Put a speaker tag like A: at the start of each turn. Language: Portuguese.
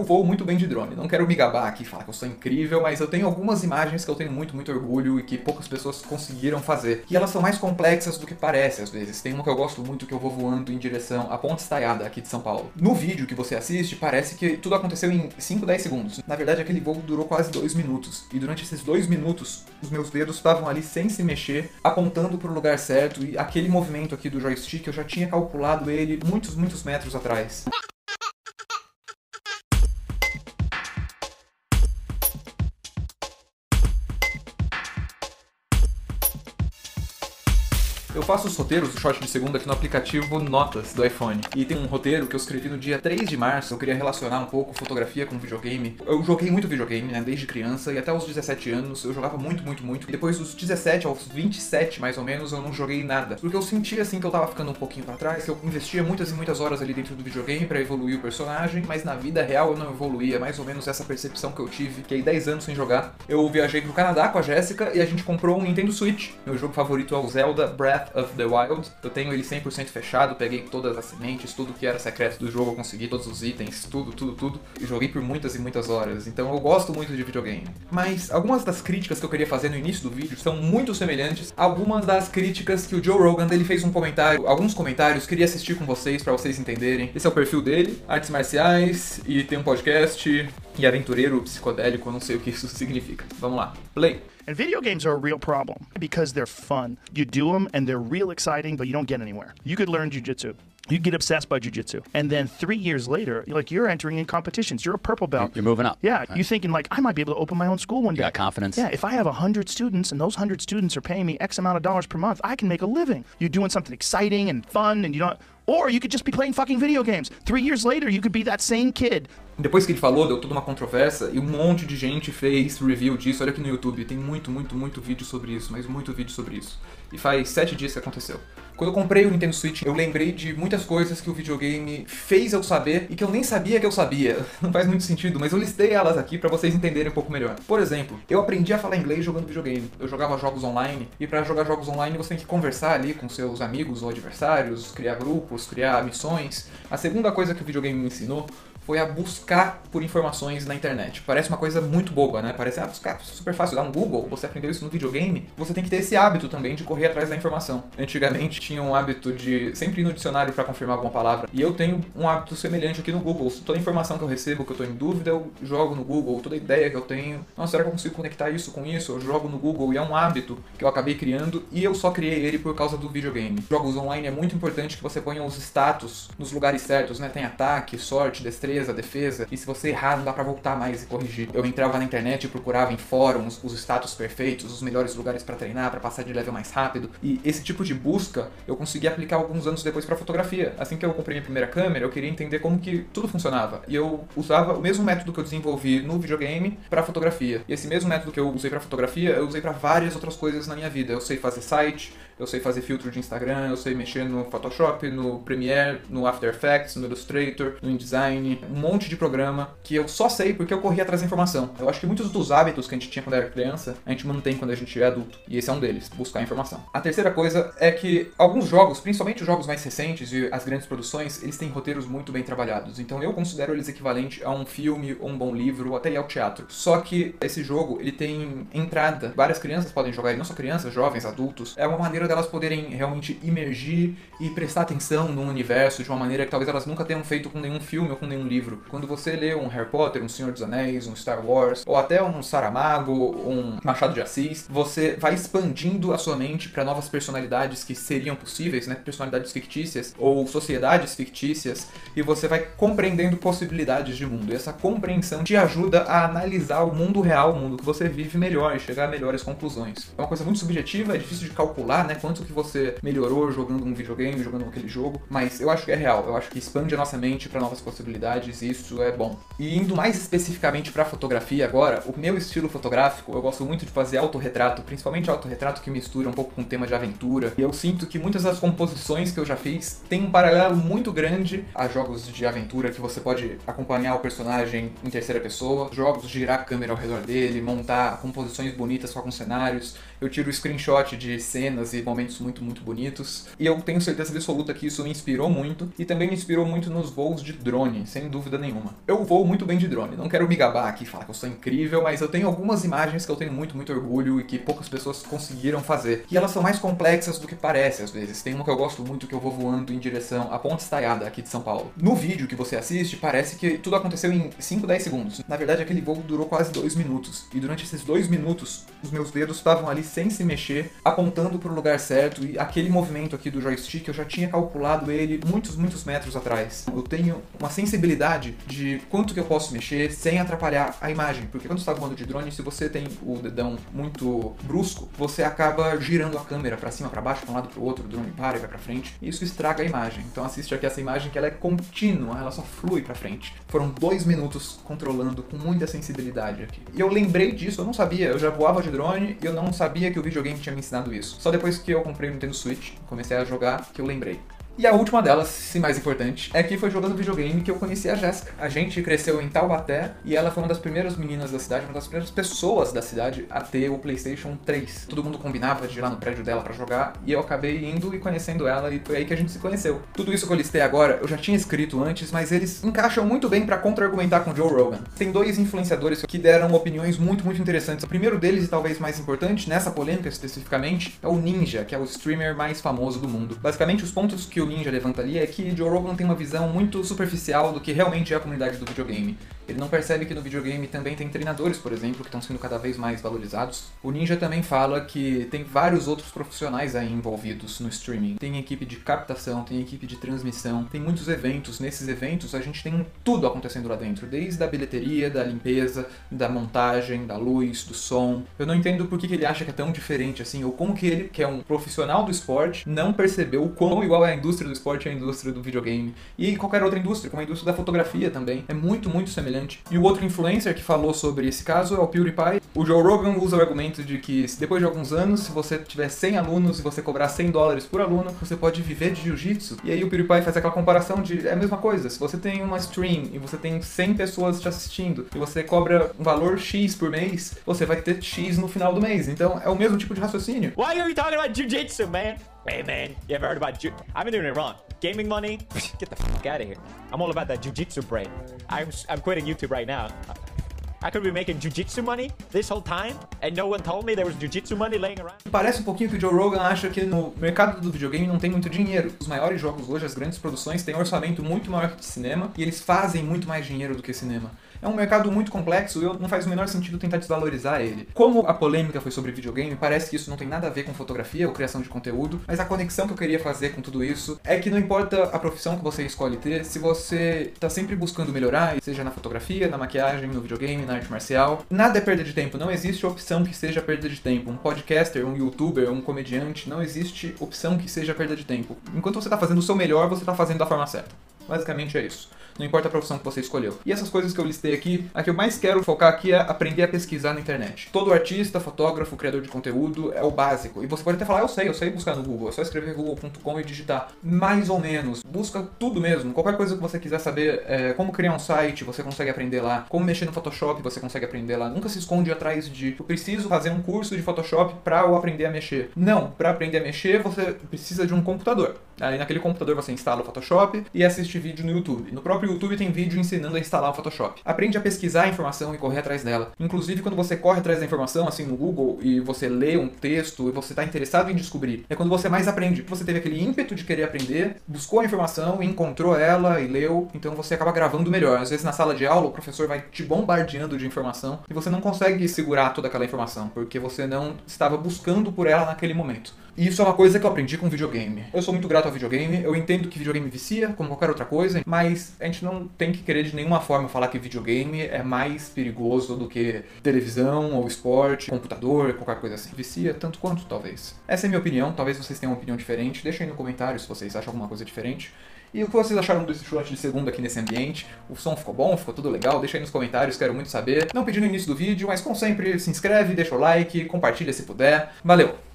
A: voo muito bem de drone. Não quero me gabar aqui e falar que eu sou incrível, mas eu tenho algumas imagens que eu tenho muito orgulho e que poucas pessoas conseguiram fazer. E elas são mais complexas do que parece às vezes. Tem uma que eu gosto muito que eu vou voando em direção à Ponte Estaiada aqui de São Paulo. No vídeo que você assiste, parece que tudo aconteceu em 5, 10 segundos. Na verdade, aquele voo durou quase 2 minutos. E durante esses 2 minutos, os meus dedos estavam ali sem se mexer, apontando para o lugar certo. E aquele movimento aqui do joystick, eu já tinha calculado ele muitos metros atrás. Eu faço os roteiros do Shot de Segunda aqui no aplicativo Notas do iPhone. E tem um roteiro que eu escrevi no dia 3 de março. Eu queria relacionar um pouco fotografia com videogame. Eu joguei muito videogame, né, desde criança. E até os 17 anos eu jogava muito. E depois dos 17 aos 27, mais ou menos, eu não joguei nada. Porque eu sentia, assim, que eu tava ficando um pouquinho pra trás. Que eu investia muitas horas ali dentro do videogame pra evoluir o personagem. Mas na vida real eu não evoluía. Mais ou menos essa percepção que eu tive. Fiquei 10 anos sem jogar. Eu viajei pro Canadá com a Jéssica e a gente comprou um Nintendo Switch. Meu jogo favorito é o Zelda Breath of the Wild. Eu tenho ele 100% fechado, peguei todas as sementes, tudo que era secreto do jogo eu consegui, todos os itens, tudo. E joguei por muitas horas, então eu gosto muito de videogame. Mas algumas das críticas que eu queria fazer no início do vídeo são muito semelhantes a algumas das críticas que o Joe Rogan, ele fez um comentário, alguns comentários, queria assistir com vocês pra vocês entenderem. Esse é o perfil dele, artes marciais, e tem um podcast, e aventureiro psicodélico, eu não sei o que isso significa. Vamos lá, play!
B: And video games are a real problem because they're fun. You do them and they're real exciting, but you don't get anywhere. You could learn jiu-jitsu. You get obsessed by jiu-jitsu. And then 3 years later, you're entering in competitions. You're a purple belt.
C: You're moving up.
B: Yeah, you're thinking like, I might be able to open my own school one day.
C: You got confidence.
B: Yeah, if I have 100 students and those 100 students are paying me X amount of dollars per month, I can make a living. You're doing something exciting and fun and you don't... Or you could just be playing fucking video games. 3 years later, you could be that same kid.
A: Depois que ele falou, deu toda uma controvérsia e um monte de gente fez review disso. Olha aqui no YouTube, tem muito vídeo sobre isso, mas muito vídeo sobre isso. E faz 7 dias que aconteceu. Quando eu comprei o Nintendo Switch, eu lembrei de muitas coisas que o videogame fez eu saber e que eu nem sabia que eu sabia. Não faz muito sentido, mas eu listei elas aqui pra vocês entenderem um pouco melhor. Por exemplo, eu aprendi a falar inglês jogando videogame. Eu jogava jogos online e pra jogar jogos online você tem que conversar ali com seus amigos ou adversários, criar grupos, criar missões. A segunda coisa que o videogame me ensinou foi a buscar por informações na internet. Parece uma coisa muito boba, né? Parece, buscar super fácil, dar um Google, você aprendeu isso no videogame. Você tem que ter esse hábito também de correr atrás da informação. Antigamente tinha um hábito de sempre ir no dicionário para confirmar alguma palavra. E eu tenho um hábito semelhante aqui no Google. Toda informação que eu recebo, que eu tô em dúvida, eu jogo no Google. Toda ideia que eu tenho, nossa, será que eu consigo conectar isso com isso? Eu jogo no Google e é um hábito que eu acabei criando e eu só criei ele por causa do videogame. Jogos online é muito importante que você ponha os status nos lugares certos, né? Tem ataque, sorte, destreza, defesa, e se você errar não dá pra voltar mais e corrigir. Eu entrava na internet e procurava em fóruns os status perfeitos, os melhores lugares pra treinar, pra passar de level mais rápido, e esse tipo de busca eu consegui aplicar alguns anos depois pra fotografia. Assim que eu comprei minha primeira câmera, eu queria entender como que tudo funcionava, e eu usava o mesmo método que eu desenvolvi no videogame pra fotografia. E esse mesmo método que eu usei pra fotografia, eu usei pra várias outras coisas na minha vida. Eu sei fazer site, eu sei fazer filtro de Instagram, eu sei mexer no Photoshop, no Premiere, no After Effects, no Illustrator, no InDesign, um monte de programa que eu só sei porque eu corri atrás da informação. Eu acho que muitos dos hábitos que a gente tinha quando era criança, a gente mantém quando a gente é adulto. E esse é um deles, buscar informação. A terceira coisa é que alguns jogos, principalmente os jogos mais recentes e as grandes produções, eles têm roteiros muito bem trabalhados. Então eu considero eles equivalente a um filme, ou um bom livro, ou até ir ao teatro. Só que esse jogo, ele tem entrada. Várias crianças podem jogar, e não só crianças, jovens, adultos. É uma maneira delas poderem realmente imergir e prestar atenção no universo de uma maneira que talvez elas nunca tenham feito com nenhum filme ou com nenhum livro. Quando você lê um Harry Potter, um Senhor dos Anéis, um Star Wars, ou até um Saramago, um Machado de Assis, você vai expandindo a sua mente para novas personalidades que seriam possíveis, né? Personalidades fictícias ou sociedades fictícias, e você vai compreendendo possibilidades de mundo. E essa compreensão te ajuda a analisar o mundo real, o mundo que você vive melhor e chegar a melhores conclusões. É uma coisa muito subjetiva, é difícil de calcular, né? Quanto que você melhorou jogando um videogame, jogando aquele jogo, mas eu acho que é real. Eu acho que expande a nossa mente para novas possibilidades e isso é bom. E indo mais especificamente para fotografia agora, o meu estilo fotográfico, eu gosto muito de fazer autorretrato, principalmente autorretrato que mistura um pouco com o tema de aventura. E eu sinto que muitas das composições que eu já fiz têm um paralelo muito grande a jogos de aventura que você pode acompanhar o personagem em terceira pessoa, jogos de girar a câmera ao redor dele, montar composições bonitas com alguns cenários. eu tiro screenshot de cenas e momentos muito, muito bonitos. E eu tenho certeza absoluta que isso me inspirou muito e também me inspirou muito nos voos de drone, sem dúvida nenhuma. Eu voo muito bem de drone, não quero me gabar aqui e falar que eu sou incrível, mas eu tenho algumas imagens que eu tenho muito, muito orgulho e que poucas pessoas conseguiram fazer. E elas são mais complexas do que parece às vezes. Tem uma que eu gosto muito que eu vou voando em direção à Ponte Estaiada aqui de São Paulo. No vídeo que você assiste, parece que tudo aconteceu em 5, 10 segundos. Na verdade, aquele voo durou quase 2 minutos. E durante esses 2 minutos, os meus dedos estavam ali sem se mexer, apontando para o lugar certo. E aquele movimento aqui do joystick, eu já tinha calculado ele muitos, muitos metros atrás. Eu tenho uma sensibilidade de quanto que eu posso mexer sem atrapalhar a imagem. Porque quando você está voando de drone, se você tem o dedão muito brusco, você acaba girando a câmera para cima, para baixo, para um lado, para o outro, o drone para e vai para frente. E isso estraga a imagem. Então assiste aqui essa imagem que ela é contínua, ela só flui para frente. Foram 2 minutos controlando com muita sensibilidade aqui. E eu lembrei disso, eu não sabia, eu já voava de drone e eu não sabia que o videogame tinha me ensinado isso. Só depois que eu comprei o Nintendo Switch, comecei a jogar, que eu lembrei. E a última delas, se mais importante, é que foi jogando videogame que eu conheci a Jéssica. A gente cresceu em Taubaté e ela foi uma das primeiras meninas da cidade, uma das primeiras pessoas da cidade a ter o PlayStation 3. Todo mundo combinava de ir lá no prédio dela pra jogar e eu acabei indo e conhecendo ela e foi aí que a gente se conheceu. Tudo isso que eu listei agora, eu já tinha escrito antes, mas eles encaixam muito bem pra contra-argumentar com o Joe Rogan. Tem 2 influenciadores que deram opiniões muito, muito interessantes. O primeiro deles, e talvez mais importante, nessa polêmica especificamente, é o Ninja, que é o streamer mais famoso do mundo. Basicamente, os pontos que o Ninja levanta ali é que Joe Rogan tem uma visão muito superficial do que realmente é a comunidade do videogame. Ele não percebe que no videogame também tem treinadores, por exemplo, que estão sendo cada vez mais valorizados. O Ninja também fala que tem vários outros profissionais aí envolvidos no streaming. Tem equipe de captação, tem equipe de transmissão, tem muitos eventos. Nesses eventos a gente tem tudo acontecendo lá dentro, desde a bilheteria, da limpeza, da montagem, da luz, do som. Eu não entendo por que ele acha que é tão diferente assim, ou como que ele, que é um profissional do esporte, não percebeu o quão igual é a indústria do esporte e a indústria do videogame. E qualquer outra indústria, como a indústria da fotografia também. É muito, muito semelhante. E o outro influencer que falou sobre esse caso é o PewDiePie. O Joe Rogan usa o argumento de que depois de alguns anos, se você tiver 100 alunos e você cobrar $100 por aluno, você pode viver de jiu-jitsu. E aí o PewDiePie faz aquela comparação de é a mesma coisa. Se você tem uma stream e você tem 100 pessoas te assistindo e você cobra um valor X por mês, você vai ter X no final do mês. Então é o mesmo tipo de raciocínio.
C: Why are you talking about jiu-jitsu, man? Hey, man, you ever heard about I've been doing it wrong. Gaming money? Get the fuck out of here. I'm all about that jiu-jitsu brain. I'm quitting YouTube right now. I could be making jiu-jitsu money this whole time and no one told me there was jiu-jitsu money laying around.
A: Parece um pouquinho que o Joe Rogan acha que no mercado do videogame não tem muito dinheiro. Os maiores jogos hoje, as grandes produções, têm um orçamento muito maior que cinema e eles fazem muito mais dinheiro do que cinema. É um mercado muito complexo e não faz o menor sentido tentar desvalorizar ele. Como a polêmica foi sobre videogame, parece que isso não tem nada a ver com fotografia ou criação de conteúdo, mas a conexão que eu queria fazer com tudo isso é que não importa a profissão que você escolhe ter, se você tá sempre buscando melhorar, seja na fotografia, na maquiagem, no videogame, na arte marcial, nada é perda de tempo, não existe opção que seja perda de tempo. Um podcaster, um youtuber, um comediante, não existe opção que seja perda de tempo. Enquanto você tá fazendo o seu melhor, você tá fazendo da forma certa. Basicamente é isso. Não importa a profissão que você escolheu. E essas coisas que eu listei aqui, a que eu mais quero focar aqui é aprender a pesquisar na internet. Todo artista, fotógrafo, criador de conteúdo é o básico. E você pode até falar, eu sei buscar no Google. É só escrever google.com e digitar. Mais ou menos. Busca tudo mesmo. Qualquer coisa que você quiser saber, como criar um site, você consegue aprender lá. Como mexer no Photoshop, você consegue aprender lá. Nunca se esconde atrás de, eu preciso fazer um curso de Photoshop para eu aprender a mexer. Não, para aprender a mexer, você precisa de um computador. Aí naquele computador você instala o Photoshop e assiste vídeo no YouTube. No próprio YouTube tem vídeo ensinando a instalar o Photoshop. Aprende a pesquisar a informação e correr atrás dela. Inclusive quando você corre atrás da informação, assim no Google, e você lê um texto e você está interessado em descobrir, é quando você mais aprende. Você teve aquele ímpeto de querer aprender, buscou a informação, encontrou ela e leu, então você acaba gravando melhor. Às vezes na sala de aula o professor vai te bombardeando de informação e você não consegue segurar toda aquela informação, porque você não estava buscando por ela naquele momento. E isso é uma coisa que eu aprendi com videogame. Eu sou muito grato ao videogame, eu entendo que videogame vicia, como qualquer outra coisa, mas a gente não tem que querer de nenhuma forma falar que videogame é mais perigoso do que televisão ou esporte, computador, qualquer coisa assim. Vicia tanto quanto, talvez. Essa é a minha opinião, talvez vocês tenham uma opinião diferente, deixem aí no comentário se vocês acham alguma coisa diferente. E o que vocês acharam desse shot de segunda aqui nesse ambiente? O som ficou bom? Ficou tudo legal? Deixa aí nos comentários, quero muito saber. Não pedi no início do vídeo, mas como sempre, se inscreve, deixa o like, compartilha se puder. Valeu!